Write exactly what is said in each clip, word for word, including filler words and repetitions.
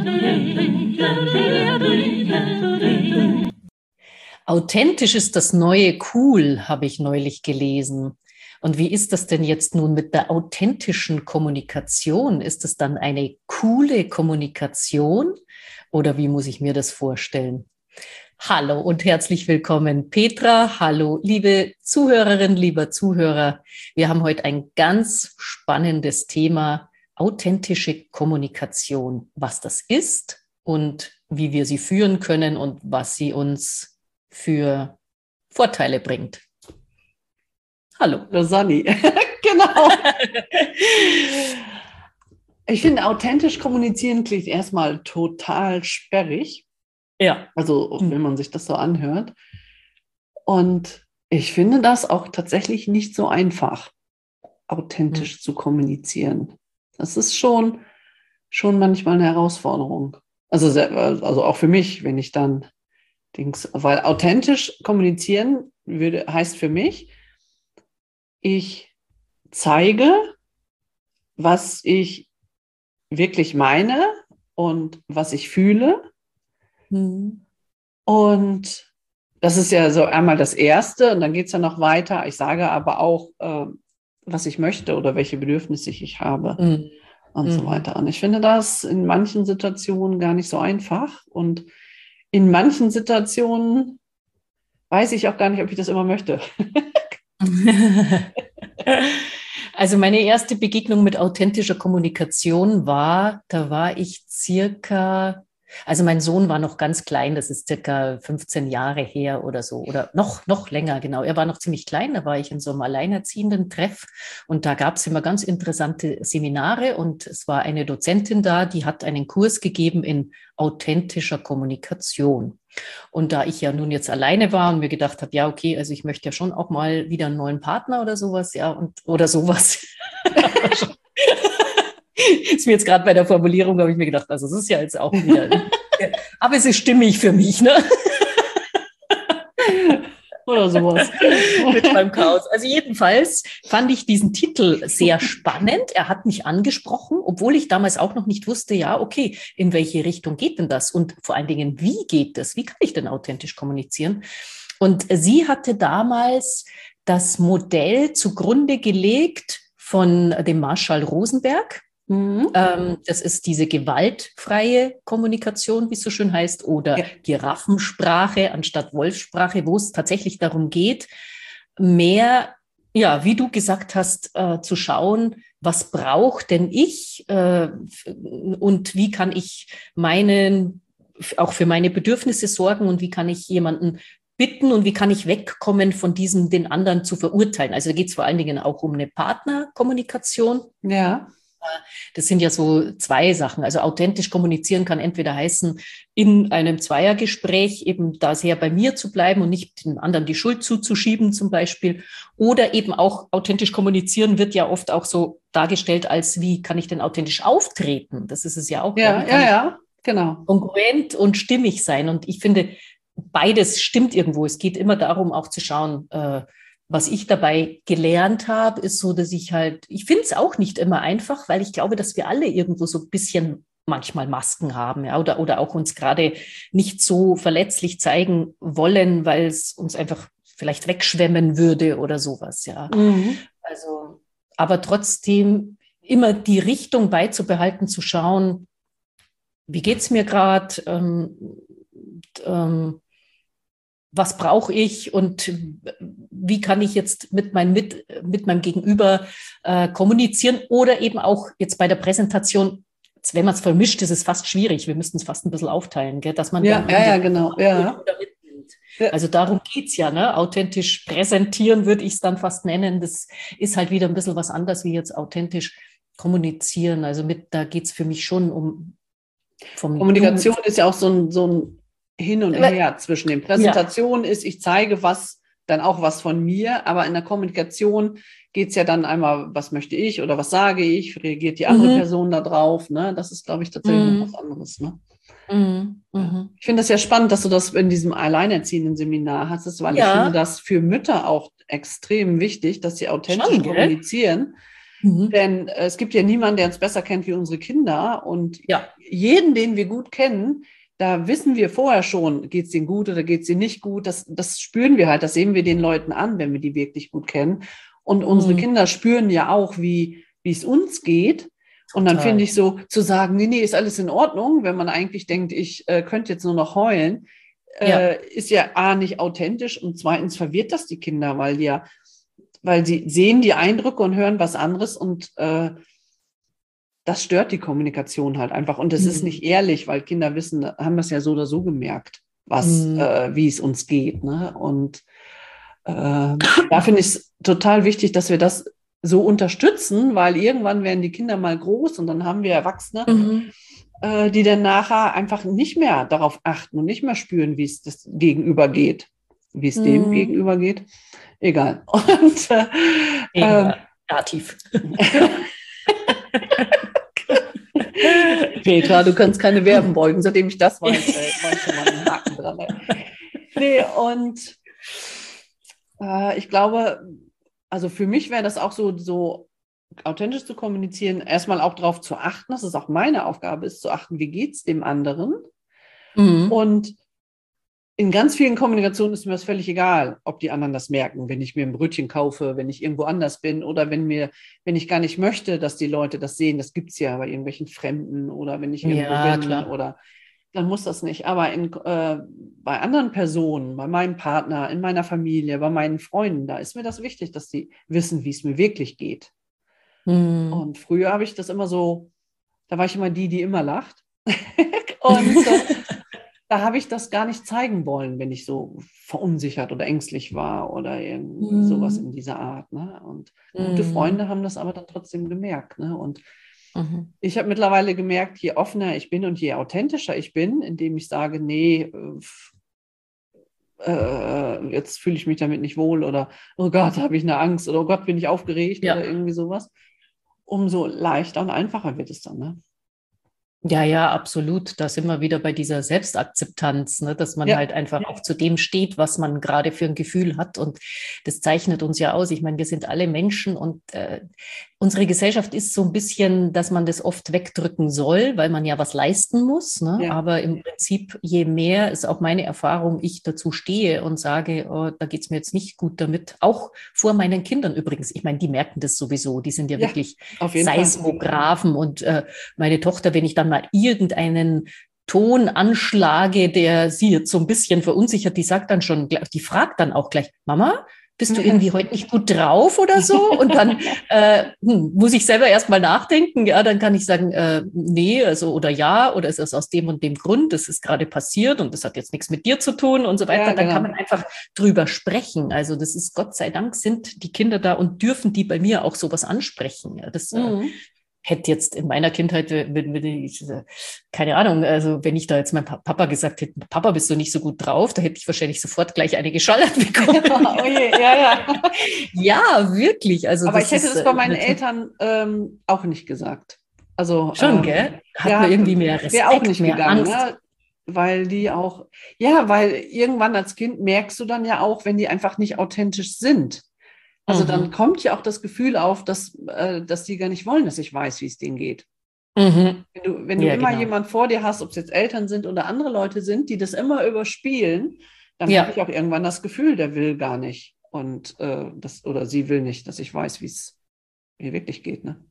Authentisch ist das neue Cool, habe ich neulich gelesen. Und wie ist das denn jetzt nun mit der authentischen Kommunikation? Ist es dann eine coole Kommunikation oder wie muss ich mir das vorstellen? Hallo und herzlich willkommen, Petra. Hallo, liebe Zuhörerin, lieber Zuhörer. Wir haben heute ein ganz spannendes Thema, authentische Kommunikation. Was das ist und wie wir sie führen können und was sie uns für Vorteile bringt. Hallo. Rosanni, genau. Ich finde, authentisch kommunizieren klingt erstmal total sperrig. Ja. Also, wenn man sich das so anhört. Und ich finde das auch tatsächlich nicht so einfach, authentisch mhm. zu kommunizieren. Das ist schon, schon manchmal eine Herausforderung. Also, also auch für mich, wenn ich dann Dings, weil authentisch kommunizieren würde, heißt für mich, ich zeige, was ich wirklich meine und was ich fühle. Mhm. Und das ist ja so einmal das Erste und dann geht es ja noch weiter. Ich sage aber auch, äh, was ich möchte oder welche Bedürfnisse ich habe mhm. und mhm. so weiter. Und ich finde das in manchen Situationen gar nicht so einfach und in manchen Situationen weiß ich auch gar nicht, ob ich das immer möchte. Also meine erste Begegnung mit authentischer Kommunikation war, da war ich circa, also mein Sohn war noch ganz klein, das ist circa fünfzehn Jahre her oder so, oder noch, noch länger, genau. Er war noch ziemlich klein, da war ich in so einem alleinerziehenden Treff und da gab es immer ganz interessante Seminare und es war eine Dozentin da, die hat einen Kurs gegeben in authentischer Kommunikation. Und da ich ja nun jetzt alleine war und mir gedacht habe, ja, okay, also ich möchte ja schon auch mal wieder einen neuen Partner oder sowas, ja, und oder sowas. Ist mir jetzt gerade bei der Formulierung, habe ich mir gedacht, also es ist ja jetzt auch wieder, aber es ist stimmig für mich, ne? Oder sowas. Mit meinem Chaos. Also jedenfalls fand ich diesen Titel sehr spannend. Er hat mich angesprochen, obwohl ich damals auch noch nicht wusste, ja, okay, in welche Richtung geht denn das? Und vor allen Dingen, wie geht das? Wie kann ich denn authentisch kommunizieren? Und sie hatte damals das Modell zugrunde gelegt von dem Marshall Rosenberg. Mhm. Ähm, das ist diese gewaltfreie Kommunikation, wie es so schön heißt, oder ja. Giraffensprache anstatt Wolfssprache, wo es tatsächlich darum geht, mehr, ja, wie du gesagt hast, äh, zu schauen, was braucht denn ich äh, und wie kann ich meinen, auch für meine Bedürfnisse sorgen und wie kann ich jemanden bitten und wie kann ich wegkommen von diesem, den anderen zu verurteilen. Also da geht es vor allen Dingen auch um eine Partnerkommunikation. Ja. Das sind ja so zwei Sachen. Also authentisch kommunizieren kann entweder heißen, in einem Zweiergespräch eben da sehr bei mir zu bleiben und nicht den anderen die Schuld zuzuschieben zum Beispiel. Oder eben auch authentisch kommunizieren wird ja oft auch so dargestellt als, wie kann ich denn authentisch auftreten? Das ist es ja auch. Ja, ja, ja, genau. Kongruent und stimmig sein. Und ich finde, beides stimmt irgendwo. Es geht immer darum, auch zu schauen, äh, was ich dabei gelernt habe, ist so, dass ich halt, ich finde es auch nicht immer einfach, weil ich glaube, dass wir alle irgendwo so ein bisschen manchmal Masken haben, ja, oder, oder auch uns gerade nicht so verletzlich zeigen wollen, weil es uns einfach vielleicht wegschwemmen würde oder sowas, ja. Mhm. Also, aber trotzdem immer die Richtung beizubehalten, zu schauen, wie geht's mir gerade, ähm, ähm, was brauche ich und wie kann ich jetzt mit, mein, mit, mit meinem Gegenüber äh, kommunizieren oder eben auch jetzt bei der Präsentation, wenn man es vermischt, ist es fast schwierig. Wir müssten es fast ein bisschen aufteilen, gell? Dass man ja, ja, ja, genau. Ja. Also darum geht's ja, ne? Authentisch präsentieren würde ich es dann fast nennen. Das ist halt wieder ein bisschen was anderes wie jetzt authentisch kommunizieren. Also mit, da geht's für mich schon um vom Kommunikation du- ist ja auch so ein, so ein Hin und her zwischen den Präsentationen ja. ist, ich zeige was, dann auch was von mir, aber in der Kommunikation geht es ja dann einmal, was möchte ich oder was sage ich, reagiert die andere mhm. Person da drauf, ne? Das ist, glaube ich, tatsächlich mhm. noch was anderes, ne? Mhm. Mhm. Ich finde das ja spannend, dass du das in diesem alleinerziehenden Seminar hast, weil ja. ich finde das für Mütter auch extrem wichtig, dass sie authentisch Schon, kommunizieren, Mhm. Denn äh, es gibt ja niemanden, der uns besser kennt wie unsere Kinder. Und ja. jeden, den wir gut kennen, da wissen wir vorher schon, geht es denen gut oder geht es denen nicht gut. Das, das spüren wir halt, das sehen wir den Leuten an, wenn wir die wirklich gut kennen. Und unsere mhm. Kinder spüren ja auch, wie es uns geht. Und dann finde ich so, zu sagen, nee, nee, ist alles in Ordnung, wenn man eigentlich denkt, ich äh, könnte jetzt nur noch heulen, äh, ja. ist ja A, nicht authentisch und zweitens verwirrt das die Kinder, weil die ja, weil sie sehen die Eindrücke und hören was anderes und äh, das stört die Kommunikation halt einfach. Und das mhm. ist nicht ehrlich, weil Kinder wissen, haben das ja so oder so gemerkt, was, mhm. äh, wie es uns geht. Ne? Und äh, da finde ich es total wichtig, dass wir das so unterstützen, weil irgendwann werden die Kinder mal groß und dann haben wir Erwachsene, mhm. äh, die dann nachher einfach nicht mehr darauf achten und nicht mehr spüren, wie es das Gegenüber geht, wie es mhm. dem Gegenüber geht. Egal. Und äh, ähm, Dativ. Petra, du kannst keine Verben beugen, seitdem ich das weiß, ey, mach schon mal einen Haken dran. Ey. Nee, und äh, ich glaube, also für mich wäre das auch so, so authentisch zu kommunizieren, erstmal auch darauf zu achten, dass es auch meine Aufgabe ist, zu achten, wie geht es dem anderen. Mhm. Und in ganz vielen Kommunikationen ist mir das völlig egal, ob die anderen das merken, wenn ich mir ein Brötchen kaufe, wenn ich irgendwo anders bin oder wenn mir, wenn ich gar nicht möchte, dass die Leute das sehen. Das gibt es ja bei irgendwelchen Fremden oder wenn ich irgendwo ja, bin klar. oder dann muss das nicht. Aber in, äh, bei anderen Personen, bei meinem Partner, in meiner Familie, bei meinen Freunden, da ist mir das wichtig, dass die wissen, wie es mir wirklich geht. Hm. Und früher habe ich das immer so, da war ich immer die, die immer lacht. Und äh, da habe ich das gar nicht zeigen wollen, wenn ich so verunsichert oder ängstlich war oder irgendwie hm. sowas in dieser Art. Ne? Und hm. gute Freunde haben das aber dann trotzdem gemerkt. Ne? Und Mhm. ich habe mittlerweile gemerkt, je offener ich bin und je authentischer ich bin, indem ich sage, nee, äh, jetzt fühle ich mich damit nicht wohl oder oh Gott, habe ich eine Angst oder oh Gott, bin ich aufgeregt ja. oder irgendwie sowas, umso leichter und einfacher wird es dann. Ne? Ja, ja, absolut. Da sind wir wieder bei dieser Selbstakzeptanz, ne? Dass man ja. halt einfach auch zu dem steht, was man gerade für ein Gefühl hat. Und das zeichnet uns ja aus. Ich meine, wir sind alle Menschen und äh, unsere Gesellschaft ist so ein bisschen, dass man das oft wegdrücken soll, weil man ja was leisten muss. Ne? Ja. Aber im Prinzip, je mehr ist auch meine Erfahrung, ich dazu stehe und sage, oh, da geht's mir jetzt nicht gut damit. Auch vor meinen Kindern übrigens. Ich meine, die merken das sowieso. Die sind ja, ja wirklich Seismographen. Und äh, meine Tochter, wenn ich dann mal irgendeinen Ton anschlage, der sie jetzt so ein bisschen verunsichert, die sagt dann schon, die fragt dann auch gleich, Mama, bist du irgendwie heute nicht gut drauf oder so? Und dann äh, hm, muss ich selber erst mal nachdenken. Ja, dann kann ich sagen, äh, nee, also oder ja, oder ist das aus dem und dem Grund, das ist gerade passiert und das hat jetzt nichts mit dir zu tun und so weiter. Ja, genau. Dann kann man einfach drüber sprechen. Also das ist, Gott sei Dank, sind die Kinder da und dürfen die bei mir auch sowas ansprechen. Ja, das mhm. äh, hätte jetzt in meiner Kindheit, wenn, wenn ich, keine Ahnung, also wenn ich da jetzt meinem Papa gesagt hätte, Papa, bist du nicht so gut drauf, da hätte ich wahrscheinlich sofort gleich eine geschallert bekommen. Oh je, ja, ja. Ja, wirklich. Also aber ich hätte ist, das bei meinen Eltern ähm, auch nicht gesagt. Also, schon, ähm, gell? Hat ja, man irgendwie mehr Respekt, wäre auch nicht mehr gegangen, Angst. Ne? Weil die auch, ja, weil irgendwann als Kind merkst du dann ja auch, wenn die einfach nicht authentisch sind. Also mhm. dann kommt ja auch das Gefühl auf, dass, äh, dass die gar nicht wollen, dass ich weiß, wie es denen geht. Mhm. Wenn du, wenn du ja, immer genau. jemand vor dir hast, ob es jetzt Eltern sind oder andere Leute sind, die das immer überspielen, dann ja. habe ich auch irgendwann das Gefühl, der will gar nicht und äh, das, oder sie will nicht, dass ich weiß, wie es mir wirklich geht. Ne?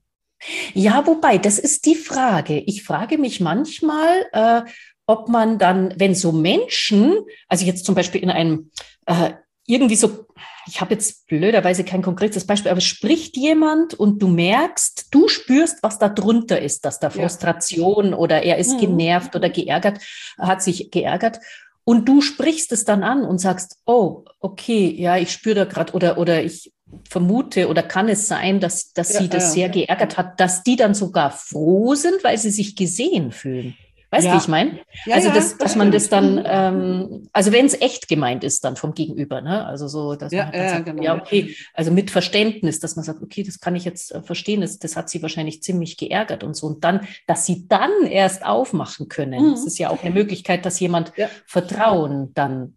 Ja, wobei, das ist die Frage. Ich frage mich manchmal, äh, ob man dann, wenn so Menschen, also jetzt zum Beispiel in einem äh, irgendwie so, ich habe jetzt blöderweise kein konkretes Beispiel, aber es spricht jemand und du merkst, du spürst, was da drunter ist, dass da Frustration ja. oder er ist mhm. genervt oder geärgert, hat sich geärgert und du sprichst es dann an und sagst, oh, okay, ja, ich spüre da gerade oder, oder ich vermute oder kann es sein, dass, dass ja, sie das ja, sehr ja. geärgert hat, dass die dann sogar froh sind, weil sie sich gesehen fühlen. Weißt du, ja. wie ich meine? Ja, also, dass, ja, das dass man das dann, ähm, also wenn es echt gemeint ist dann vom Gegenüber, ne? Also so, dass ja, man dann ja, sagt, genau. ja, okay, also mit Verständnis, dass man sagt, okay, das kann ich jetzt äh, verstehen, das, das hat sie wahrscheinlich ziemlich geärgert und so. Und dann, dass sie dann erst aufmachen können. Mhm. Das ist ja auch eine Möglichkeit, dass jemand ja. Vertrauen dann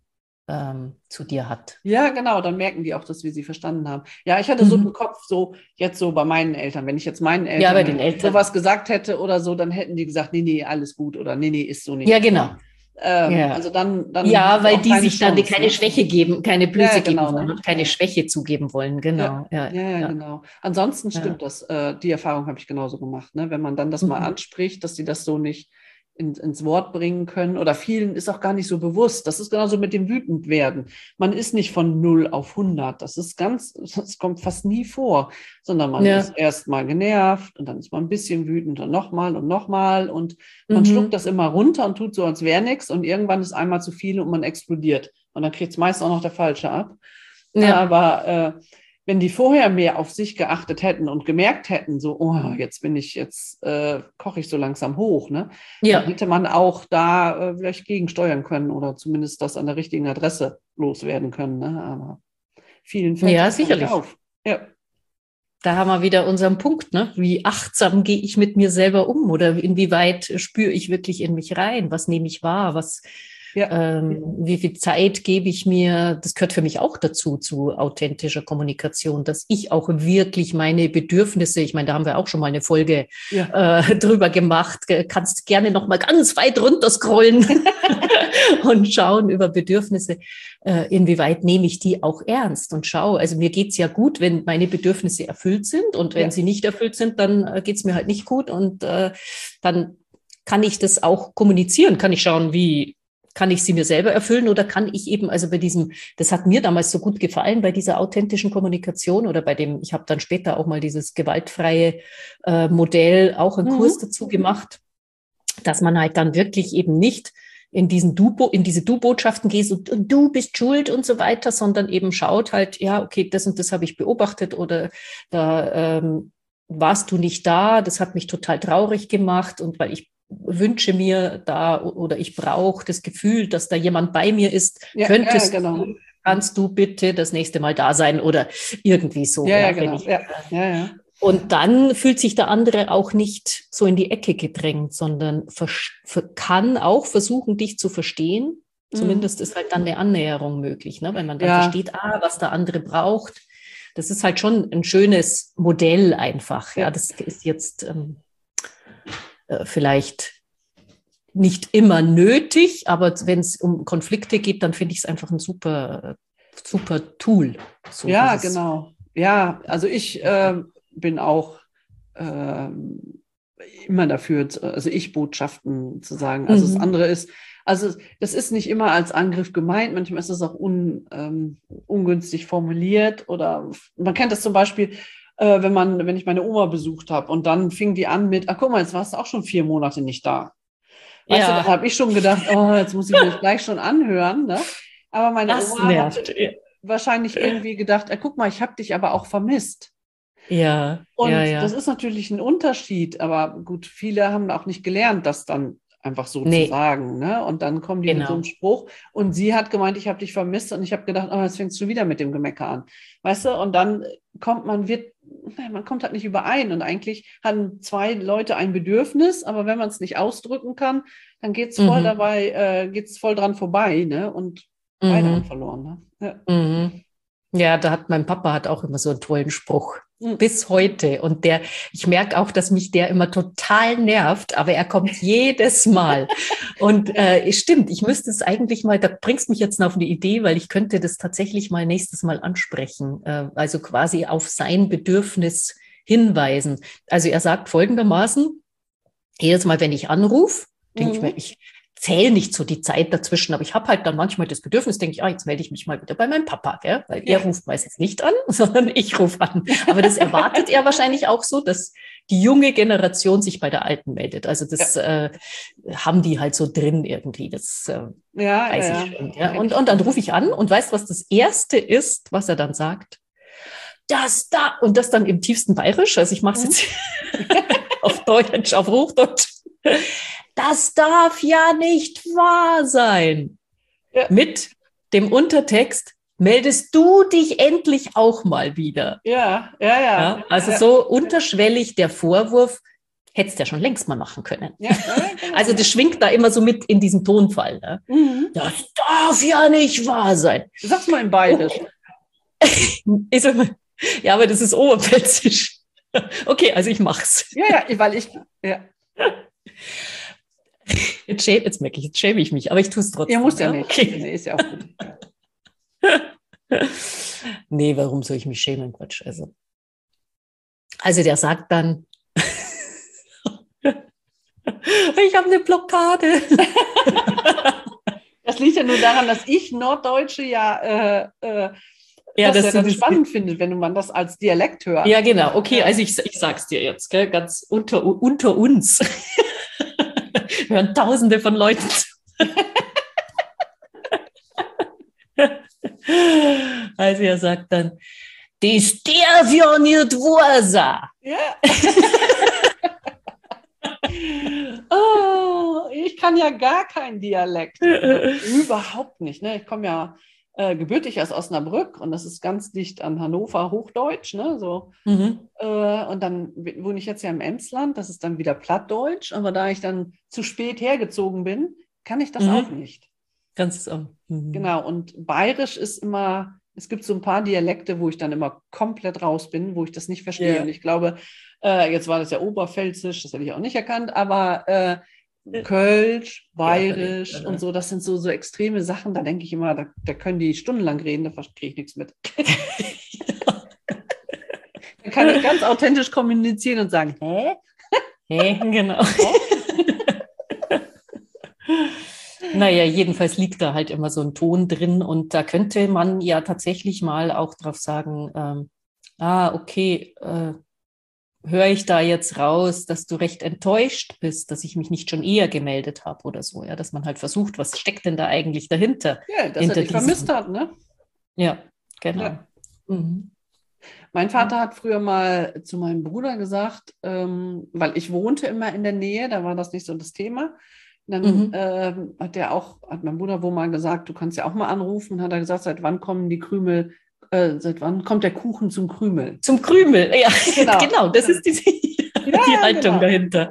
ähm, zu dir hat. Ja, genau, dann merken die auch, dass wir sie verstanden haben. Ja, ich hatte so Mhm. im Kopf, so jetzt so bei meinen Eltern, wenn ich jetzt meinen Ja, bei Eltern den Eltern. sowas gesagt hätte oder so, dann hätten die gesagt, nee, nee, alles gut oder nee, nee, ist so Ja, nicht. genau. Ähm, Ja. also dann, dann haben Ja, sie weil auch die keine sich dann Chance. keine Ne? Schwäche geben, keine Ja, Blöße geben genau, wollen ne? und keine Schwäche zugeben wollen. Ja, Genau. Ja, ja, ja, ja, genau. Ansonsten ja. stimmt das. Äh, die Erfahrung habe ich genauso gemacht. Ne? Wenn man dann das mal Mhm. anspricht, dass sie das so nicht in, ins Wort bringen können oder vielen ist auch gar nicht so bewusst. Das ist genauso mit dem Wütendwerden. Man ist nicht von null auf hundert. Das ist ganz, das kommt fast nie vor, sondern man Ja. ist erst mal genervt und dann ist man ein bisschen wütend und nochmal und nochmal und man schluckt Mhm. das immer runter und tut so, als wäre nichts und irgendwann ist einmal zu viel und man explodiert. Und dann kriegt es meist auch noch der Falsche ab. Ja. Aber äh, wenn die vorher mehr auf sich geachtet hätten und gemerkt hätten, so, oh, jetzt bin ich, jetzt äh, koche ich so langsam hoch, ne? Dann Ja. hätte man auch da äh, vielleicht gegensteuern können oder zumindest das an der richtigen Adresse loswerden können. Ne? Aber vielen fällt Ja, das gar nicht sicherlich. auf. Ja. Da haben wir wieder unseren Punkt, ne? Wie achtsam gehe ich mit mir selber um oder inwieweit spüre ich wirklich in mich rein? Was nehme ich wahr? Was, Ja. ähm, wie viel Zeit gebe ich mir? Das gehört für mich auch dazu, zu authentischer Kommunikation, dass ich auch wirklich meine Bedürfnisse, ich meine, da haben wir auch schon mal eine Folge Ja. äh, drüber gemacht, kannst gerne noch mal ganz weit runter scrollen und schauen über Bedürfnisse, äh, inwieweit nehme ich die auch ernst und schaue. Also mir geht's ja gut, wenn meine Bedürfnisse erfüllt sind und wenn Ja. sie nicht erfüllt sind, dann äh, geht's mir halt nicht gut und äh, dann kann ich das auch kommunizieren, kann ich schauen, wie kann ich sie mir selber erfüllen oder kann ich eben, also bei diesem, das hat mir damals so gut gefallen, bei dieser authentischen Kommunikation oder bei dem, ich habe dann später auch mal dieses gewaltfreie äh, Modell, auch einen Mhm. Kurs dazu gemacht, dass man halt dann wirklich eben nicht in diesen Du, in diese Du-Botschaften gehst und, und du bist schuld und so weiter, sondern eben schaut halt, ja, okay, das und das habe ich beobachtet oder da ähm, warst du nicht da, das hat mich total traurig gemacht und weil ich wünsche mir da oder ich brauche das Gefühl, dass da jemand bei mir ist, Ja, könntest ja, genau. du, kannst du bitte das nächste Mal da sein oder irgendwie so. Ja, ja, ja, wenn genau. ich, Ja, ja, ja. Und dann fühlt sich der andere auch nicht so in die Ecke gedrängt, sondern kann auch versuchen, dich zu verstehen. Mhm. Zumindest ist halt dann eine Annäherung möglich, ne? Wenn man dann Ja. versteht, ah, was der andere braucht. Das ist halt schon ein schönes Modell einfach. Ja, Ja. das ist jetzt ähm, äh, vielleicht nicht immer nötig, aber wenn es um Konflikte geht, dann finde ich es einfach ein super, super Tool. So Ja, dieses, genau. Ja, also ich äh, bin auch äh, immer dafür, also ich Botschaften zu sagen. Also Mhm. das andere ist, also das ist nicht immer als Angriff gemeint, manchmal ist es auch un, ähm, ungünstig formuliert oder man kennt das zum Beispiel, äh, wenn man, wenn ich meine Oma besucht habe und dann fing die an mit, ach guck mal, jetzt warst du auch schon vier Monate nicht da. Weißt Ja. du, dann habe ich schon gedacht, oh, jetzt muss ich mir das gleich schon anhören. Ne? Aber meine Das Oma nervt. hatte wahrscheinlich irgendwie gedacht, ah, guck mal, ich habe dich aber auch vermisst. Ja, Und ja, ja. das ist natürlich ein Unterschied, aber gut, viele haben auch nicht gelernt, das dann einfach so Nee. zu sagen. Ne? Und dann kommen die Genau. mit so einem Spruch und sie hat gemeint, ich habe dich vermisst und ich habe gedacht, oh, jetzt fängst du wieder mit dem Gemecker an. Weißt du, und dann kommt man, wird, man kommt halt nicht überein und eigentlich haben zwei Leute ein Bedürfnis, aber wenn man es nicht ausdrücken kann, dann geht es voll Mhm. dabei, äh, geht es voll dran vorbei, ne? Und Mhm. beide haben verloren. Ne? Ja. Mhm. Ja, da hat mein Papa hat auch immer so einen tollen Spruch. Mhm. Bis heute. Und der, ich merke auch, dass mich der immer total nervt, aber er kommt jedes Mal. Und äh, stimmt, ich müsste es eigentlich mal, da bringst mich jetzt auf eine Idee, weil ich könnte das tatsächlich mal nächstes Mal ansprechen. Äh, also quasi auf sein Bedürfnis hinweisen. Also er sagt folgendermaßen, jedes Mal, wenn ich anrufe, denke Mhm. ich mir, ich zähle nicht so die Zeit dazwischen, aber ich habe halt dann manchmal das Bedürfnis, denke ich, ah, jetzt melde ich mich mal wieder bei meinem Papa, gell? Weil Ja. er ruft meistens nicht an, sondern ich rufe an. Aber das erwartet er wahrscheinlich auch so, dass die junge Generation sich bei der Alten meldet. Also das äh, haben die halt so drin irgendwie, das äh, Ja, weiß ja, ich ja. schon. Ja? Und, und dann rufe ich an und weißt, was das Erste ist, was er dann sagt? Das da, und das dann im tiefsten Bayerisch, also ich mache es Mhm. jetzt auf Deutsch, auf Hochdeutsch. Das darf ja nicht wahr sein. Ja. Mit dem Untertext, meldest du dich endlich auch mal wieder. Ja, ja, ja. Ja, also ja. so unterschwellig der Vorwurf, Hättest ja schon längst mal machen können. Ja, ja, genau. Also das schwingt da immer so mit in diesem Tonfall. Ne? Mhm. Das darf ja nicht wahr sein. Sag's mal in Bayerisch. Ich sag mal, ja, aber das ist oberpfälzisch. Okay, also ich mach's. Ja, ja, weil ich, ja. Jetzt, schäme, jetzt merke ich, jetzt schäme ich mich, aber ich tue es trotzdem. Ihr müsst ja ja? nicht. Okay. Nee, ist ja auch gut. Nee, warum soll ich mich schämen? Quatsch. Also, also der sagt dann, ich habe eine Blockade. Das liegt ja nur daran, dass ich Norddeutsche ja, äh, äh, Ja, das das ja dann ist- spannend finde, wenn man das als Dialekt hört. Ja, genau. Okay, also ich, ich sag's dir jetzt, gell, ganz unter, unter uns. Hören Tausende von Leuten zu. Also er sagt dann, das darf ja nicht wahr sein. Ja. Oh, ich kann ja gar keinen Dialekt. Überhaupt nicht. Ne? Ich komme ja äh, gebürtig aus Osnabrück und das ist ganz dicht an Hannover, Hochdeutsch. Ne? So. Mhm. Äh, und dann wohne ich jetzt ja im Emsland, das ist dann wieder Plattdeutsch. Aber da ich dann zu spät hergezogen bin, kann ich das Mhm. auch nicht. Ganz ähm, mhm. Genau, und Bayerisch ist immer, es gibt so ein paar Dialekte, wo ich dann immer komplett raus bin, wo ich das nicht verstehe. Ja. Und ich glaube, äh, jetzt war das ja Oberpfälzisch, das hätte ich auch nicht erkannt, aber äh, Kölsch, Bayerisch Ja, ja. und so, das sind so, so extreme Sachen, da denke ich immer, da, da können die stundenlang reden, da verstehe ich nichts mit. Dann kann ich ganz authentisch kommunizieren und sagen, hä? Hä? Genau. Naja, jedenfalls liegt da halt immer so ein Ton drin und da könnte man ja tatsächlich mal auch drauf sagen, ähm, ah, okay, äh, höre ich da jetzt raus, dass du recht enttäuscht bist, dass ich mich nicht schon eher gemeldet habe oder so, ja, dass man halt versucht, was steckt denn da eigentlich dahinter? Ja, dass Hinter er dich diesem- vermisst hat, ne? Ja, genau. Ja. Mhm. Mein Vater hat früher mal zu meinem Bruder gesagt, ähm, weil ich wohnte immer in der Nähe, da war das nicht so das Thema. Dann Mhm. ähm, hat der auch, hat mein Bruder wohl mal gesagt, du kannst ja auch mal anrufen, hat er gesagt, seit wann kommen die Krümel, äh, seit wann kommt der Kuchen zum Krümel? Zum Krümel, ja, Genau. genau, das ist die, die Ja, Haltung genau. dahinter.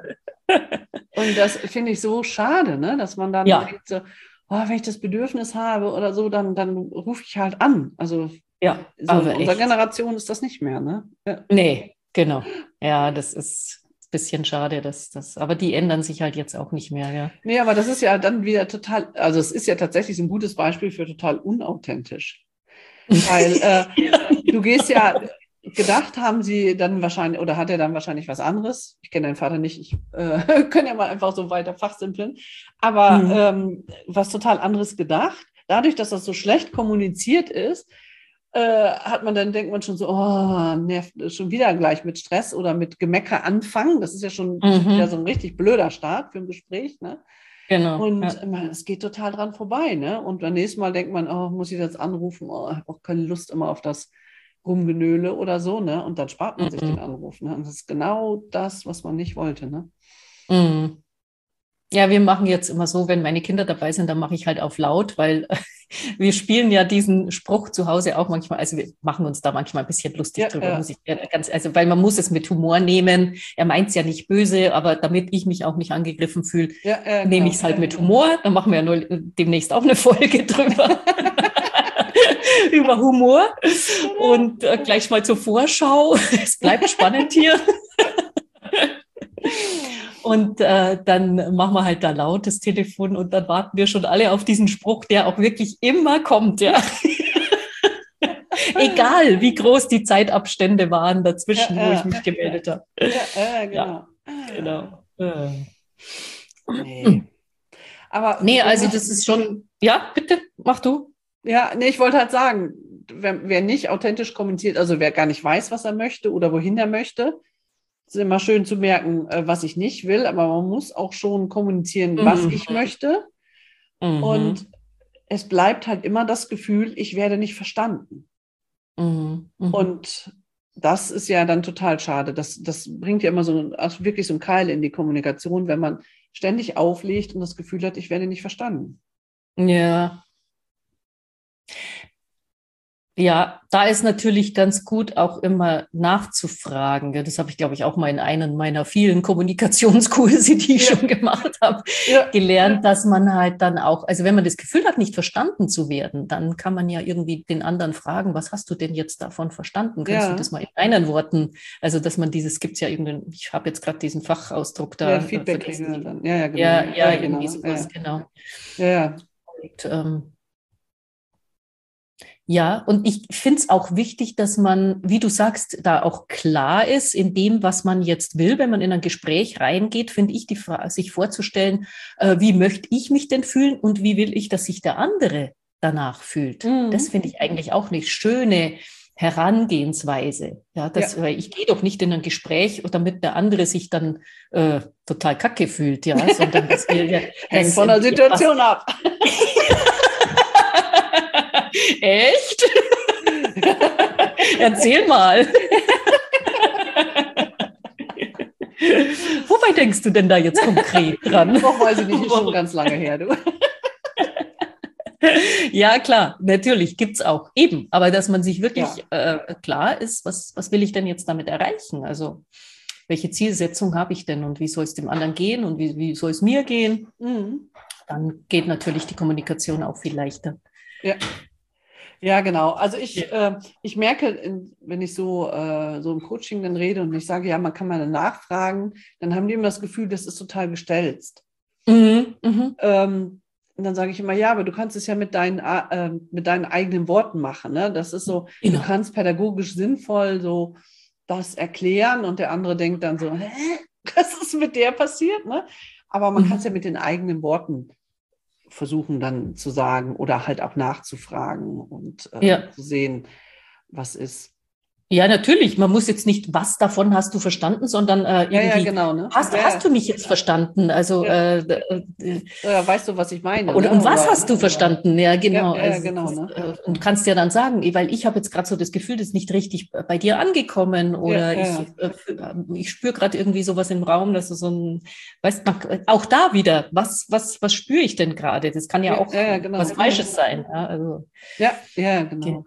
Und das finde ich so schade, ne? Dass man dann Ja. denkt so, oh, wenn ich das Bedürfnis habe oder so, dann, dann rufe ich halt an. Also Ja, so aber in unserer echt. Generation ist das nicht mehr, ne? Ja. Nee, genau. Ja, das ist ein bisschen schade, dass das, aber die ändern sich halt jetzt auch nicht mehr, ja. Nee, aber das ist ja dann wieder total, also es ist ja tatsächlich so ein gutes Beispiel für total unauthentisch. Weil äh, du gehst ja, gedacht haben sie dann wahrscheinlich, oder hat er dann wahrscheinlich was anderes? Ich kenne deinen Vater nicht, ich äh, kann ja mal einfach so weiter fachsimpeln. Aber Mhm. ähm, was total anderes gedacht. Dadurch, dass das so schlecht kommuniziert ist, äh, hat man dann, denkt man schon so, oh, nervt, schon wieder gleich mit Stress oder mit Gemecker anfangen. Das ist ja schon Mhm. wieder so ein richtig blöder Start für ein Gespräch, ne? Genau. Und ja. man, es geht total dran vorbei, ne? Und beim nächsten Mal denkt man, oh, muss ich jetzt anrufen? Oh, ich habe auch keine Lust immer auf das Rumgenöle oder so, ne? Und dann spart man sich Mhm. den Anruf, ne? Und das ist genau das, was man nicht wollte, ne? Mhm. Ja, wir machen jetzt immer so, wenn meine Kinder dabei sind, dann mache ich halt auf laut, weil wir spielen ja diesen Spruch zu Hause auch manchmal, also wir machen uns da manchmal ein bisschen lustig Ja, drüber, ja. muss ich ja ganz, also weil man muss es mit Humor nehmen. Er meint es ja nicht böse, aber damit ich mich auch nicht angegriffen fühle, Ja, äh, nehme genau. ich es halt mit Humor. Dann machen wir ja nur demnächst auch eine Folge drüber. Über Humor. Und äh, gleich mal zur Vorschau. Es bleibt spannend hier. Und äh, dann machen wir halt da laut das Telefon und dann warten wir schon alle auf diesen Spruch, der auch wirklich immer kommt, ja. Egal, wie groß die Zeitabstände waren dazwischen, Ja, wo ja. ich mich gemeldet habe. Ja, äh, genau. Genau. Äh. Nee. Aber Nee, wer also nicht, das ist schon, ja, bitte, mach du. ja, nee, ich wollte halt sagen, wer, wer nicht authentisch kommuniziert, also wer gar nicht weiß, was er möchte oder wohin er möchte, ist immer schön zu merken, äh, was ich nicht will, aber man muss auch schon kommunizieren, was Mhm. ich möchte. Mhm. Und es bleibt halt immer das Gefühl, ich werde nicht verstanden. Mhm. Mhm. Und das ist ja dann total schade. Das, das bringt ja immer so also wirklich so einen Keil in die Kommunikation, wenn man ständig auflegt und das Gefühl hat, ich werde nicht verstanden. Ja. Ja, da ist natürlich ganz gut, auch immer nachzufragen. Das habe ich, glaube ich, auch mal in einem meiner vielen Kommunikationskurse, die ich ja. schon gemacht habe, ja. gelernt, dass man halt dann auch, also wenn man das Gefühl hat, nicht verstanden zu werden, dann kann man ja irgendwie den anderen fragen, was hast du denn jetzt davon verstanden? Kannst ja. du das mal in deinen Worten, also dass man dieses, gibt es ja irgendeinen, ich habe jetzt gerade diesen Fachausdruck da. Ja, Feedback kriegen dann. Ja, ja, genau. Ja, ja, ja, irgendwie genau. sowas, ja. genau. Ja, ja. Und, ähm, Ja, und ich finde es auch wichtig, dass man, wie du sagst, da auch klar ist in dem, was man jetzt will. Wenn man in ein Gespräch reingeht, finde ich, die Frage, sich vorzustellen, äh, wie möchte ich mich denn fühlen und wie will ich, dass sich der andere danach fühlt. Mhm. Das finde ich eigentlich auch eine schöne Herangehensweise. Ja, das, ja. Weil ich gehe doch nicht in ein Gespräch, damit der andere sich dann äh, total kacke fühlt, ja, sondern dass wir ja, hängt von der Situation was, ab. Echt? Erzähl mal. Wobei denkst du denn da jetzt konkret dran? Doch, weiß ich nicht, ist schon ganz lange her, du. Ja, klar, natürlich gibt's auch eben, aber dass man sich wirklich ja. äh, klar ist, was, was will ich denn jetzt damit erreichen? Also welche Zielsetzung habe ich denn und wie soll es dem anderen gehen und wie, wie soll es mir gehen? Mhm. Dann geht natürlich die Kommunikation auch viel leichter. Ja. Ja, genau. Also ich, ja. äh, ich merke, in, wenn ich so, äh, so im Coaching dann rede und ich sage, ja, man kann mal nachfragen, dann haben die immer das Gefühl, das ist total gestelzt. Mhm. Mhm. Ähm, und dann sage ich immer, ja, aber du kannst es ja mit deinen, äh, mit deinen eigenen Worten machen. Ne? Das ist so, genau. Du kannst pädagogisch sinnvoll so das erklären und der andere denkt dann so, hä, was ist mit der passiert? Ne? Aber man mhm. kann es ja mit den eigenen Worten versuchen dann zu sagen oder halt auch nachzufragen und äh, ja. zu sehen, was ist. Ja, natürlich. Man muss jetzt nicht, was davon hast du verstanden, sondern äh, irgendwie, ja, ja, genau, ne? hast, ja, hast du mich jetzt verstanden? Also, ja. äh, äh, ja, weißt du, was ich meine? Oder, ne? und was oder, hast du verstanden? Ja, genau. Ja, ja, also, genau das, ne? äh, und kannst ja dann sagen, weil ich habe jetzt gerade so das Gefühl, das ist nicht richtig bei dir angekommen oder ja, ja. ich, äh, ich spüre gerade irgendwie sowas im Raum, dass du so ein, weißt du, auch da wieder, was, was, was spüre ich denn gerade? Das kann ja, ja auch ja, genau. was Falsches sein. Ja, also, ja, ja, genau. Die,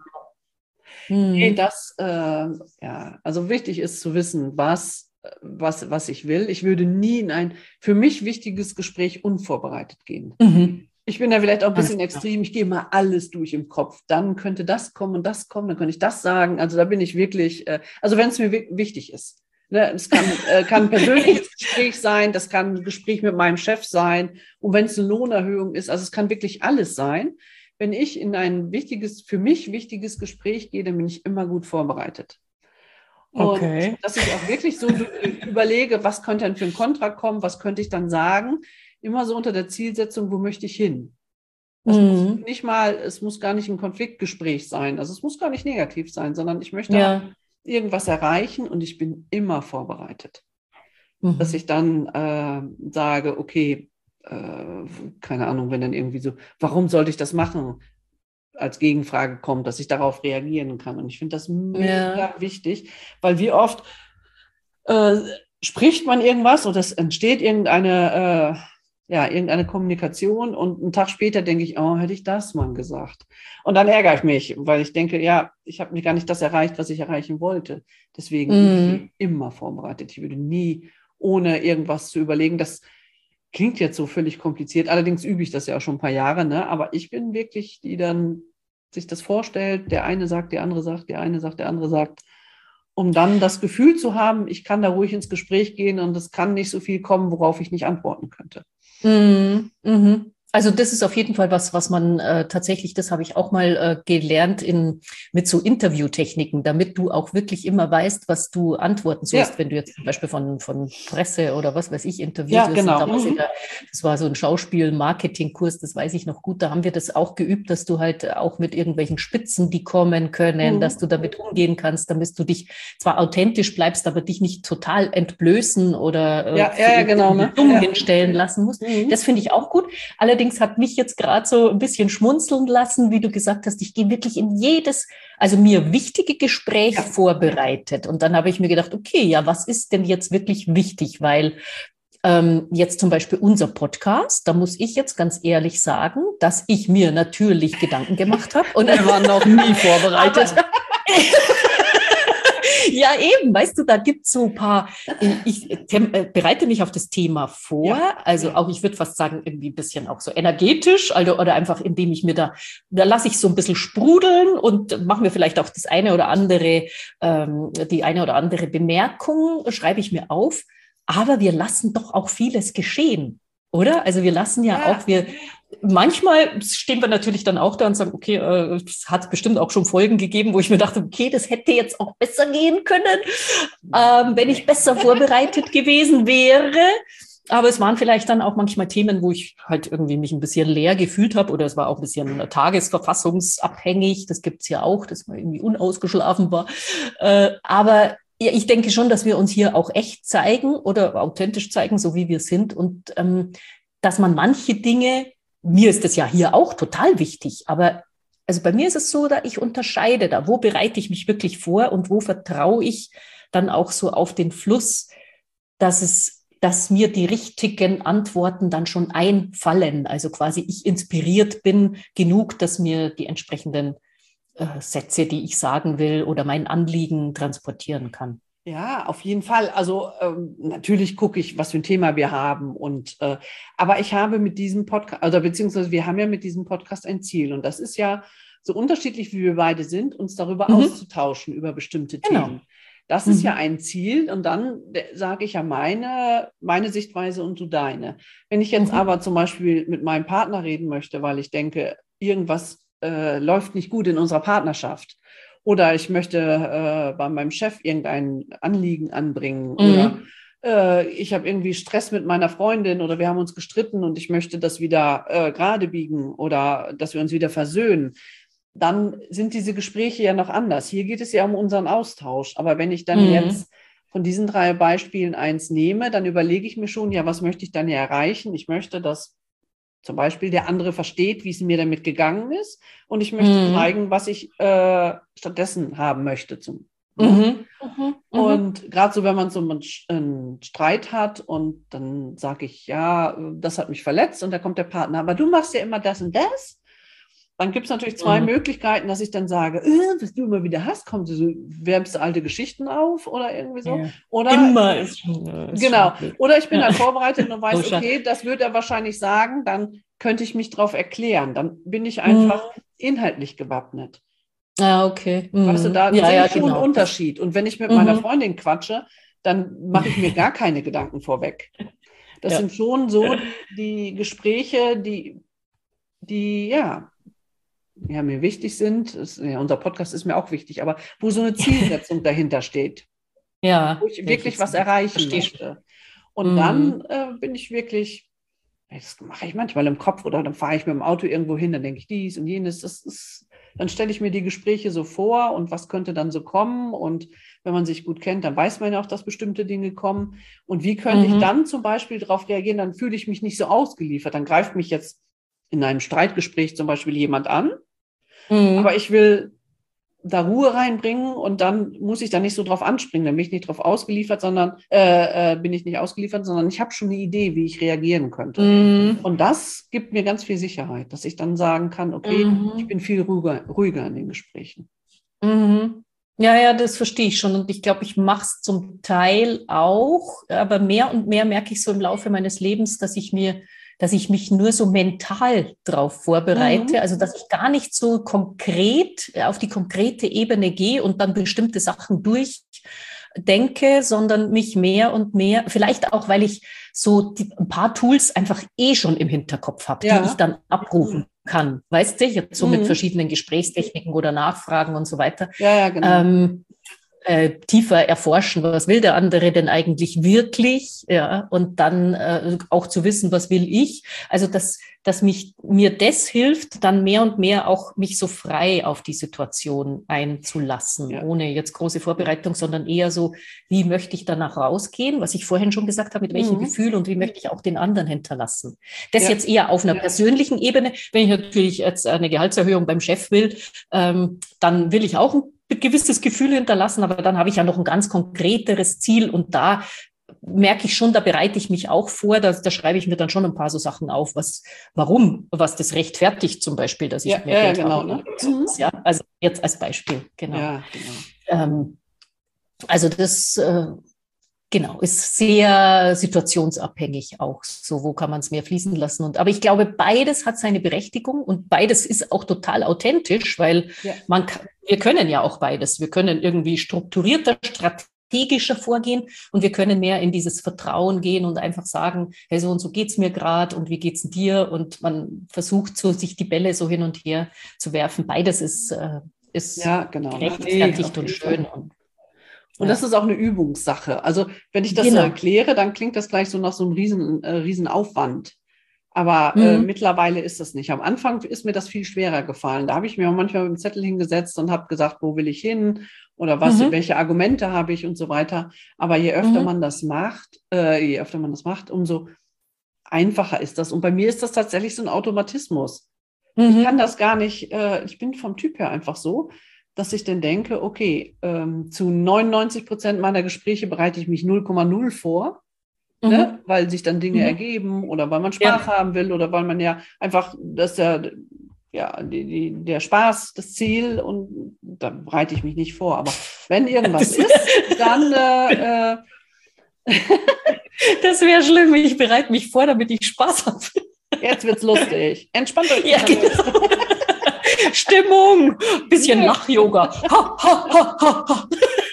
Nee, das, äh, ja, also wichtig ist zu wissen, was, was, was ich will. Ich würde nie in ein für mich wichtiges Gespräch unvorbereitet gehen. Mhm. Ich bin da vielleicht auch ein bisschen extrem, ich gehe mal alles durch im Kopf. Dann könnte das kommen und das kommen, dann könnte ich das sagen. Also da bin ich wirklich, äh, also wenn es mir w- wichtig ist. Ne, es kann, äh, kann ein persönliches Gespräch sein, das kann ein Gespräch mit meinem Chef sein. Und wenn es eine Lohnerhöhung ist, also es kann wirklich alles sein. Wenn ich in ein wichtiges, für mich wichtiges Gespräch gehe, dann bin ich immer gut vorbereitet. Und okay. dass ich auch wirklich so überlege, was könnte dann für ein Kontrakt kommen, was könnte ich dann sagen, immer so unter der Zielsetzung, wo möchte ich hin? Das mhm. muss nicht mal, es muss gar nicht ein Konfliktgespräch sein, also es muss gar nicht negativ sein, sondern ich möchte ja. irgendwas erreichen und ich bin immer vorbereitet. Mhm. Dass ich dann äh, sage, okay, keine Ahnung, wenn dann irgendwie so, warum sollte ich das machen, als Gegenfrage kommt, dass ich darauf reagieren kann. Und ich finde das mega ja. wichtig, weil wie oft äh, spricht man irgendwas oder es entsteht irgendeine, äh, ja, irgendeine Kommunikation und einen Tag später denke ich, oh, hätte ich das mal gesagt. Und dann ärgere ich mich, weil ich denke, ja, ich habe mir gar nicht das erreicht, was ich erreichen wollte. Deswegen mm. ich bin immer vorbereitet. Ich würde nie, ohne irgendwas zu überlegen, das klingt jetzt so völlig kompliziert, allerdings übe ich das ja auch schon ein paar Jahre, ne? Aber ich bin wirklich, die dann sich das vorstellt, der eine sagt, der andere sagt, der eine sagt, der andere sagt, um dann das Gefühl zu haben, ich kann da ruhig ins Gespräch gehen und es kann nicht so viel kommen, worauf ich nicht antworten könnte. Mhm. Mhm. Also das ist auf jeden Fall was, was man äh, tatsächlich, das habe ich auch mal äh, gelernt in, mit so Interviewtechniken, damit du auch wirklich immer weißt, was du antworten sollst, ja. wenn du jetzt zum Beispiel von, von Presse oder was weiß ich interviewt ja, wirst. Genau. Mhm. Der, das war so ein Schauspiel-Marketing-Kurs, das weiß ich noch gut, da haben wir das auch geübt, dass du halt auch mit irgendwelchen Spitzen, die kommen können, mhm. dass du damit umgehen kannst, damit du dich zwar authentisch bleibst, aber dich nicht total entblößen oder äh, ja, ja, ja, genau, ne? dumm ja. hinstellen lassen musst. Mhm. Das finde ich auch gut. Allerdings hat mich jetzt gerade so ein bisschen schmunzeln lassen, wie du gesagt hast, ich gehe wirklich in jedes, also mir wichtige Gespräch ja. vorbereitet. Und dann habe ich mir gedacht, okay, ja, was ist denn jetzt wirklich wichtig? Weil Ähm, jetzt zum Beispiel unser Podcast, da muss ich jetzt ganz ehrlich sagen, dass ich mir natürlich Gedanken gemacht habe. Und wir waren noch nie vorbereitet. Ja, eben, weißt du, da gibt es so ein paar, ich äh, bereite mich auf das Thema vor, ja, also auch, ich würde fast sagen, irgendwie ein bisschen auch so energetisch, also, oder einfach, indem ich mir da, da lasse ich so ein bisschen sprudeln und mache mir vielleicht auch das eine oder andere, ähm, die eine oder andere Bemerkung, schreibe ich mir auf, aber wir lassen doch auch vieles geschehen. Oder? Also wir lassen ja, ja auch, wir manchmal stehen wir natürlich dann auch da und sagen, okay, äh, es hat bestimmt auch schon Folgen gegeben, wo ich mir dachte, okay, das hätte jetzt auch besser gehen können, ähm, wenn ich besser vorbereitet gewesen wäre. Aber es waren vielleicht dann auch manchmal Themen, wo ich halt irgendwie mich ein bisschen leer gefühlt habe oder es war auch ein bisschen tagesverfassungsabhängig. Das gibt's ja auch, dass man irgendwie unausgeschlafen war. Äh, aber ja, ich denke schon, dass wir uns hier auch echt zeigen oder authentisch zeigen, so wie wir sind. Und ähm, dass man manche Dinge, mir ist das ja hier auch total wichtig, aber also bei mir ist es so, dass ich unterscheide da, wo bereite ich mich wirklich vor und wo vertraue ich dann auch so auf den Fluss, dass es, dass mir die richtigen Antworten dann schon einfallen. Also quasi ich inspiriert bin genug, dass mir die entsprechenden Sätze, die ich sagen will oder mein Anliegen transportieren kann. Ja, auf jeden Fall. Also ähm, natürlich gucke ich, was für ein Thema wir haben. Und äh, aber ich habe mit diesem Podcast, oder beziehungsweise wir haben ja mit diesem Podcast ein Ziel. Und das ist ja so unterschiedlich, wie wir beide sind, uns darüber mhm. auszutauschen, über bestimmte genau. Themen. Das mhm. ist ja ein Ziel. Und dann sage ich ja meine, meine Sichtweise und du deine. Wenn ich jetzt mhm. aber zum Beispiel mit meinem Partner reden möchte, weil ich denke, irgendwas Äh, läuft nicht gut in unserer Partnerschaft oder ich möchte äh, bei meinem Chef irgendein Anliegen anbringen mhm. oder äh, ich habe irgendwie Stress mit meiner Freundin oder wir haben uns gestritten und ich möchte das wieder äh, gerade biegen oder dass wir uns wieder versöhnen, dann sind diese Gespräche ja noch anders. Hier geht es ja um unseren Austausch, aber wenn ich dann mhm. jetzt von diesen drei Beispielen eins nehme, dann überlege ich mir schon, ja, was möchte ich dann ja erreichen? Ich möchte, dass zum Beispiel der andere versteht, wie es mir damit gegangen ist und ich möchte mhm. zeigen, was ich äh, stattdessen haben möchte. Zum, mhm. Mhm. Und gerade so, wenn man so einen, einen Streit hat und dann sage ich, ja, das hat mich verletzt und da kommt der Partner, aber du machst ja immer das und das. Dann gibt es natürlich zwei mhm. Möglichkeiten, dass ich dann sage, äh, was du immer wieder hast, kommt so, wärmst du alte Geschichten auf oder irgendwie so. Ja. Oder, immer ist schon, ist genau. Schon oder ich bin ja. dann vorbereitet und weiß, okay, das wird er wahrscheinlich sagen, dann könnte ich mich darauf erklären. Dann bin ich einfach mhm. inhaltlich gewappnet. Ah, okay. Mhm. Weißt du, da ja, sehe ja, ich schon genau. einen Unterschied. Und wenn ich mit mhm. meiner Freundin quatsche, dann mache ich mir gar keine Gedanken vorweg. Das ja. sind schon so die, die Gespräche, die, die, ja, ja, mir wichtig sind. Das, ja, unser Podcast ist mir auch wichtig, aber wo so eine Zielsetzung dahinter steht. Ja. Wo ich wirklich was erreichen möchte. Und mhm. dann äh, bin ich wirklich, das mache ich manchmal im Kopf oder dann fahre ich mit dem Auto irgendwo hin, dann denke ich dies und jenes. Das ist, dann stelle ich mir die Gespräche so vor und was könnte dann so kommen. Und wenn man sich gut kennt, dann weiß man ja auch, dass bestimmte Dinge kommen. Und wie könnte mhm. ich dann zum Beispiel darauf reagieren? Dann fühle ich mich nicht so ausgeliefert. Dann greift mich jetzt in einem Streitgespräch zum Beispiel jemand an. Mhm. Aber ich will da Ruhe reinbringen und dann muss ich da nicht so drauf anspringen, dann bin ich nicht drauf ausgeliefert, sondern äh, äh, bin ich nicht ausgeliefert, sondern ich habe schon eine Idee, wie ich reagieren könnte. Mhm. Und das gibt mir ganz viel Sicherheit, dass ich dann sagen kann, okay, mhm. ich bin viel ruhiger, ruhiger in den Gesprächen. Mhm. Ja, ja, das verstehe ich schon und ich glaube, ich mache es zum Teil auch, aber mehr und mehr merke ich so im Laufe meines Lebens, dass ich mir dass ich mich nur so mental drauf vorbereite, mhm. also dass ich gar nicht so konkret auf die konkrete Ebene gehe und dann bestimmte Sachen durchdenke, sondern mich mehr und mehr, vielleicht auch, weil ich so die, ein paar Tools einfach eh schon im Hinterkopf habe, ja. die ich dann abrufen kann, weißt du, jetzt so mhm. mit verschiedenen Gesprächstechniken oder Nachfragen und so weiter. Ja, ja, genau. Ähm, Äh, tiefer erforschen, was will der andere denn eigentlich wirklich, ja, und dann äh, auch zu wissen, was will ich, also dass, dass mich, mir das hilft, dann mehr und mehr auch mich so frei auf die Situation einzulassen, ja. ohne jetzt große Vorbereitung, sondern eher so, wie möchte ich danach rausgehen, was ich vorhin schon gesagt habe, mit welchem mhm. Gefühl und wie möchte ich auch den anderen hinterlassen. Das ja. jetzt eher auf einer ja. persönlichen Ebene, wenn ich natürlich jetzt eine Gehaltserhöhung beim Chef will, ähm, dann will ich auch ein gewisses Gefühl hinterlassen, aber dann habe ich ja noch ein ganz konkreteres Ziel und da merke ich schon, da bereite ich mich auch vor, da, da schreibe ich mir dann schon ein paar so Sachen auf, was, warum, was das rechtfertigt zum Beispiel, dass ich Ja, mehr ja, Geld genau, habe. ne? Sowas, ja, also jetzt als Beispiel, genau. Ja, genau. Ähm, also das, äh, genau, ist sehr situationsabhängig auch, so wo kann man es mehr fließen lassen. Und, aber ich glaube, beides hat seine Berechtigung und beides ist auch total authentisch, weil Ja. man kann, wir können ja auch beides. Wir können irgendwie strukturierter, strategischer vorgehen und wir können mehr in dieses Vertrauen gehen und einfach sagen, hey, so und so geht's mir gerade und wie geht's dir? Und man versucht so, sich die Bälle so hin und her zu werfen. Beides ist, äh, ist Ja, genau. gerechtfertigt Nee, und schön. Und, Und ja. das ist auch eine Übungssache. Also wenn ich das Genau. so erkläre, dann klingt das gleich so nach so einem riesen, äh, riesen Aufwand. Aber Mhm. äh, mittlerweile ist das nicht. Am Anfang ist mir das viel schwerer gefallen. Da habe ich mir auch manchmal mit dem Zettel hingesetzt und habe gesagt, wo will ich hin oder was, Mhm. welche Argumente habe ich und so weiter. Aber je öfter Mhm. man das macht, äh, je öfter man das macht, umso einfacher ist das. Und bei mir ist das tatsächlich so ein Automatismus. Mhm. Ich kann das gar nicht, äh, ich bin vom Typ her einfach so, dass ich dann denke, okay, ähm, zu neunundneunzig Prozent meiner Gespräche bereite ich mich null Komma null vor, Mhm. ne, weil sich dann Dinge Mhm. ergeben oder weil man Spaß Ja. haben will oder weil man ja einfach, das ist ja, ja die, die, der Spaß, das Ziel und da bereite ich mich nicht vor. Aber wenn irgendwas Das- ist, dann äh, äh, Das wäre schlimm. Ich bereite mich vor, damit ich Spaß habe. jetzt wird's lustig. Entspannt euch. Ja, genau. Stimmung. Bisschen Ja. Lach-Yoga. Ha, ha, ha, ha, ha.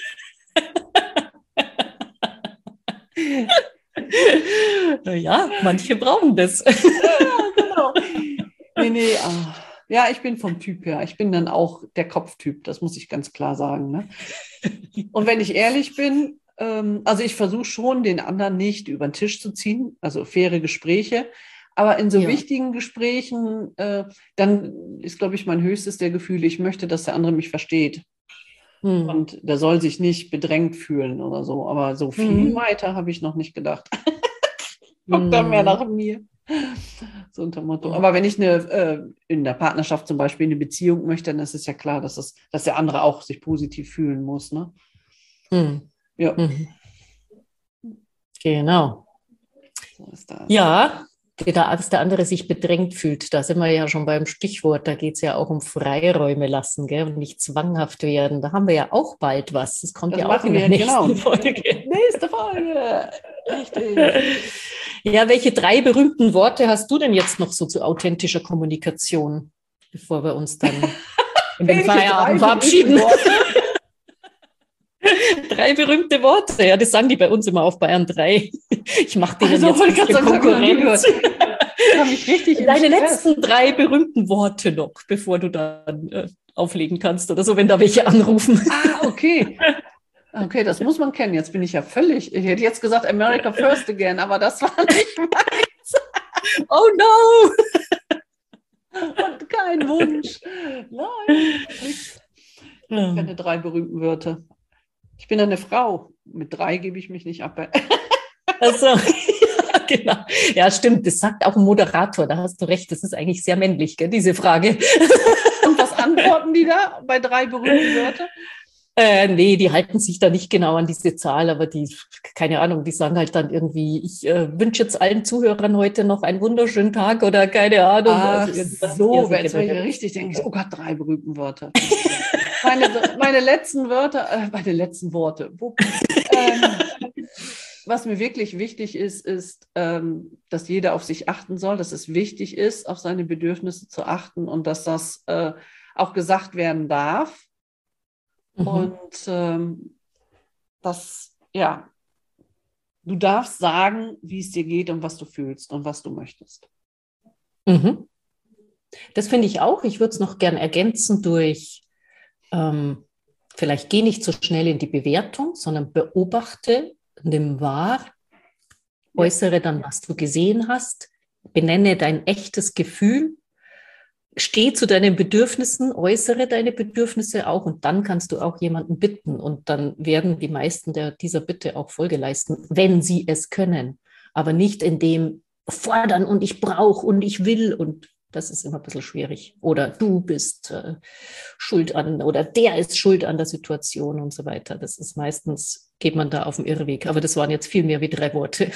Ja, manche brauchen das. Genau. Nee, nee, ah. Ja, ich bin vom Typ her. Ich bin dann auch der Kopftyp, das muss ich ganz klar sagen. Ne? Und wenn ich ehrlich bin, ähm, also ich versuche schon, den anderen nicht über den Tisch zu ziehen, also faire Gespräche. Aber in so Ja. wichtigen Gesprächen, äh, dann ist, glaube ich, mein höchstes der Gefühle, ich möchte, dass der andere mich versteht. Hm. Und der soll sich nicht bedrängt fühlen oder so. Aber so viel Mhm. weiter habe ich noch nicht gedacht. Guckt dann mehr nach mir. So unter dem Motto. Ja. Aber wenn ich eine, äh, in der Partnerschaft zum Beispiel eine Beziehung möchte, dann ist es ja klar, dass, es, dass der andere auch sich positiv fühlen muss. Ne? Hm. Ja, Mhm. Genau. so ist das. Ja, dass der andere sich bedrängt fühlt. Da sind wir ja schon beim Stichwort. Da geht es ja auch um Freiräume lassen, gell? Und nicht zwanghaft werden. Da haben wir ja auch bald was. Das kommt Das ja auch machen in der wir, nächsten genau. Folge. Nächste Folge. Richtig. Ja, welche drei berühmten Worte hast du denn jetzt noch so zu authentischer Kommunikation, bevor wir uns dann in den Welche drei Feierabend verabschieden? berühmten Worte? Drei berühmte Worte. Ja, das sagen die bei uns immer auf Bayern drei. Ich mache denen Also, jetzt wollte ein ich bisschen gerade sagen, das hab ich noch nie Konkurrenz. Das habe ich richtig im Deine Stress. letzten drei berühmten Worte noch, bevor du dann äh, auflegen kannst oder so, wenn da welche anrufen. Ah, okay. Okay, das muss man kennen. Jetzt bin ich ja völlig, ich hätte jetzt gesagt America First again, aber das war nicht meins. Oh no! Und kein Wunsch. Nein, nichts. Ja. Keine drei berühmten Wörter. Ich bin eine Frau. Mit drei gebe ich mich nicht ab. Also, ja, genau. Ja, stimmt. Das sagt auch ein Moderator. Da hast du recht. Das ist eigentlich sehr männlich, gell, diese Frage. Und was antworten die da bei drei berühmten Wörtern? Äh, nee, die halten sich da nicht genau an diese Zahl, aber die, keine Ahnung, die sagen halt dann irgendwie, ich äh, wünsche jetzt allen Zuhörern heute noch einen wunderschönen Tag oder keine Ahnung. Ach also irgendwas so, hier jetzt wenn ich generell. richtig denke, ich, oh Gott, drei berühmten Wörter. meine, meine letzten Wörter, äh, meine letzten Worte. Wo, ähm, was mir wirklich wichtig ist, ist, ähm, dass jeder auf sich achten soll, dass es wichtig ist, auf seine Bedürfnisse zu achten und dass das äh, auch gesagt werden darf. Mhm. Und ähm, das, ja, du darfst sagen, wie es dir geht und was du fühlst und was du möchtest. Mhm. Das finde ich auch. Ich würde es noch gern ergänzen durch, ähm, vielleicht geh nicht so schnell in die Bewertung, sondern beobachte, nimm wahr, äußere dann, was du gesehen hast, benenne dein echtes Gefühl, steh zu deinen Bedürfnissen, äußere deine Bedürfnisse auch und dann kannst du auch jemanden bitten und dann werden die meisten der, dieser Bitte auch Folge leisten, wenn sie es können, aber nicht in dem fordern und ich brauche und ich will und Das ist immer ein bisschen schwierig. Oder du bist äh, schuld an, oder der ist schuld an der Situation und so weiter. Das ist meistens, geht man da auf den Irrweg. Aber das waren jetzt viel mehr wie drei Worte.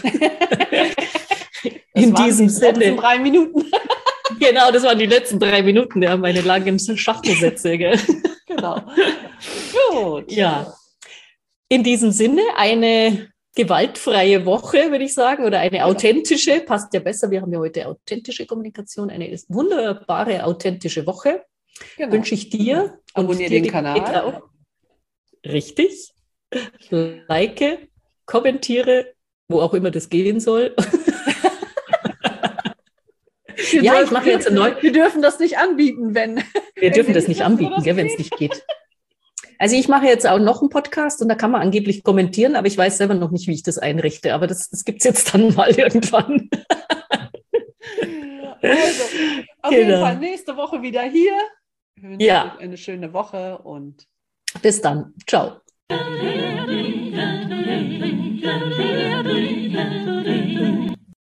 In das diesem Sinne. Die letzten drei Minuten. Genau, das waren die letzten drei Minuten. Ja, meine langen Schachtelsätze. Gell? Genau. Gut. Ja. In diesem Sinne eine gewaltfreie Woche, würde ich sagen, oder eine authentische, passt ja besser. Wir haben ja heute authentische Kommunikation, eine wunderbare, authentische Woche. Genau. Wünsche ich dir. Abonniere den Kanal. Auch. Richtig. Like, kommentiere, wo auch immer das gehen soll. Ja, ich mache jetzt ein neues. Wir dürfen das nicht anbieten, wenn. Wir dürfen das nicht anbieten, wenn es nicht geht. Also ich mache jetzt auch noch einen Podcast und da kann man angeblich kommentieren, aber ich weiß selber noch nicht, wie ich das einrichte. Aber das, das gibt es jetzt dann mal irgendwann. Also, auf genau. jeden Fall nächste Woche wieder hier. Ich wünsche ja. euch eine schöne Woche und bis dann. Ciao.